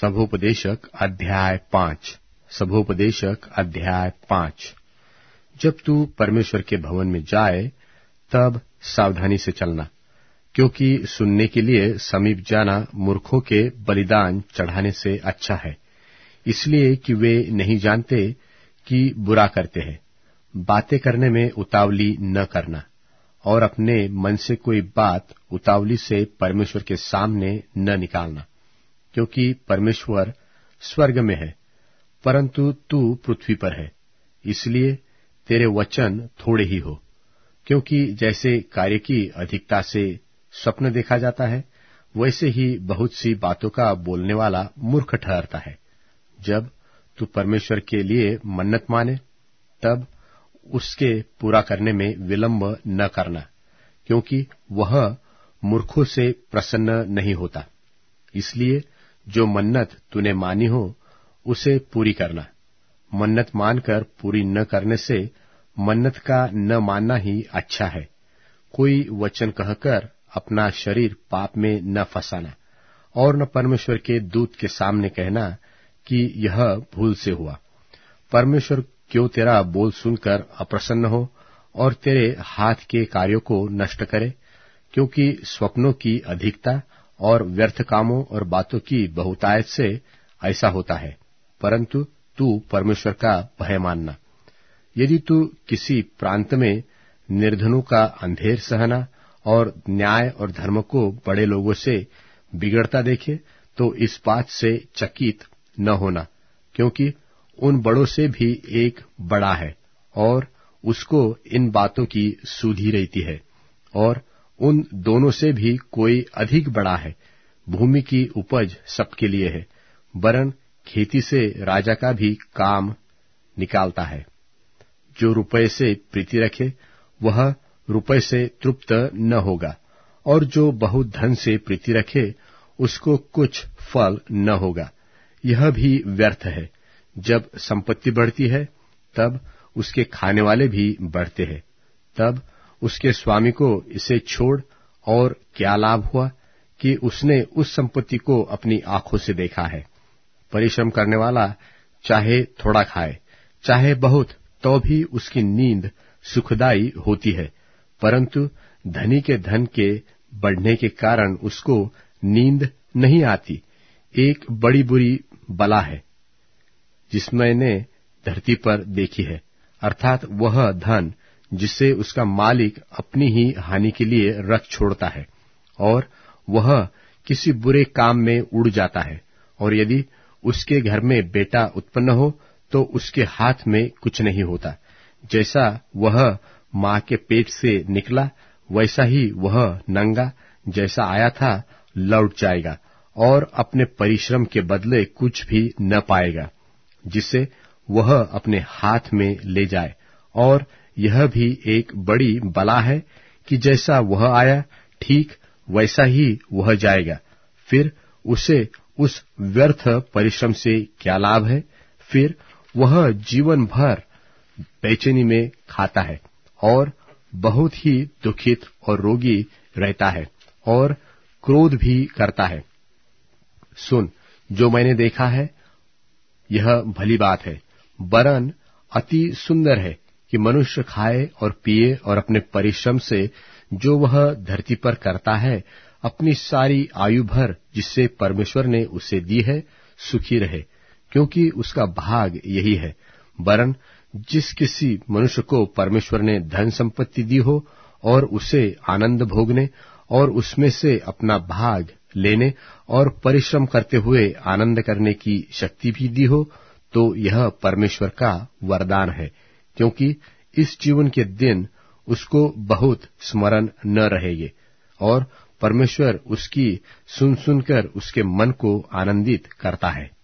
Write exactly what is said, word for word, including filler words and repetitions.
सभोपदेशक अध्याय पांच सभोपदेशक अध्याय पांच जब तू परमेश्वर के भवन में जाए तब सावधानी से चलना, क्योंकि सुनने के लिए समीप जाना मूर्खों के बलिदान चढ़ाने से अच्छा है, इसलिए कि वे नहीं जानते कि बुरा करते हैं। बातें करने में उतावली न करना, और अपने मन से कोई बात उतावली से परमेश्वर के सामने न निकालना, क्योंकि परमेश्वर स्वर्ग में है, परंतु तू पृथ्वी पर है, इसलिए तेरे वचन थोड़े ही हो। क्योंकि जैसे कार्य की अधिकता से स्वप्न देखा जाता है, वैसे ही बहुत सी बातों का बोलने वाला मूर्ख ठहरता है। जब तू परमेश्वर के लिए मन्नत माने, तब उसके पूरा करने में विलंब न करना, क्योंकि वह मूर्खों से प्रसन्न नहीं होता। इसलिए जो मन्नत तूने मानी हो उसे पूरी करना। मन्नत मानकर पूरी न करने से मन्नत का न मानना ही अच्छा है। कोई वचन कहकर अपना शरीर पाप में न फंसाना, और न परमेश्वर के दूत के सामने कहना कि यह भूल से हुआ। परमेश्वर क्यों तेरा बोल सुनकर अप्रसन्न हो और तेरे हाथ के कार्यों को नष्ट करे? क्योंकि स्वप्नों की अधिकता और व्यर्थ कामों और बातों की बहुतायत से ऐसा होता है, परंतु तू परमेश्वर का भय मानना। यदि तू किसी प्रांत में निर्धनों का अंधेर सहना और न्याय और धर्म को बड़े लोगों से बिगड़ता देखे, तो इस बात से चकित न होना, क्योंकि उन बड़ों से भी एक बड़ा है, और उसको इन बातों की सुधि रहती है, और उन दोनों से भी कोई अधिक बड़ा है। भूमि की उपज सबके लिए है, वरन खेती से राजा का भी काम निकालता है। जो रुपये से प्रीति रखे वह रुपये से तृप्त न होगा, और जो बहुत धन से प्रीति रखे उसको कुछ फल न होगा। यह भी व्यर्थ है। जब संपत्ति बढ़ती है तब उसके खाने वाले भी बढ़ते हैं। तब उसके स्वामी को इसे छोड़ और क्या लाभ हुआ कि उसने उस संपत्ति को अपनी आंखों से देखा है। परिश्रम करने वाला चाहे थोड़ा खाए चाहे बहुत, तो भी उसकी नींद सुखदायी होती है, परंतु धनी के धन के बढ़ने के कारण उसको नींद नहीं आती। एक बड़ी बुरी बला है जिस मैंने धरती पर देखी है, अर्थात वह धन जिसे उसका मालिक अपनी ही हानि के लिए रख छोड़ता है, और वह किसी बुरे काम में उड़ जाता है। और यदि उसके घर में बेटा उत्पन्न हो तो उसके हाथ में कुछ नहीं होता। जैसा वह माँ के पेट से निकला, वैसा ही वह नंगा जैसा आया था लौट जाएगा, और अपने परिश्रम के बदले कुछ भी न पाएगा जिसे वह अपने हाथ में ले जाए। और यह भी एक बड़ी बला है कि जैसा वह आया ठीक वैसा ही वह जाएगा। फिर उसे उस व्यर्थ परिश्रम से क्या लाभ है? फिर वह जीवन भर बेचैनी में खाता है और बहुत ही दुखित और रोगी रहता है और क्रोध भी करता है। सुन, जो मैंने देखा है यह भली बात है, वरन अति सुंदर है कि मनुष्य खाए और पिए और अपने परिश्रम से जो वह धरती पर करता है अपनी सारी आयु भर जिससे परमेश्वर ने उसे दी है सुखी रहे, क्योंकि उसका भाग यही है। वरन जिस किसी मनुष्य को परमेश्वर ने धन संपत्ति दी हो और उसे आनंद भोगने और उसमें से अपना भाग लेने और परिश्रम करते हुए आनंद करने की शक्ति भी दी हो, तो यह परमेश्वर का वरदान है, क्योंकि इस जीवन के दिन उसको बहुत स्मरण न रहेंगे, और परमेश्वर उसकी सुन सुनकर उसके मन को आनंदित करता है।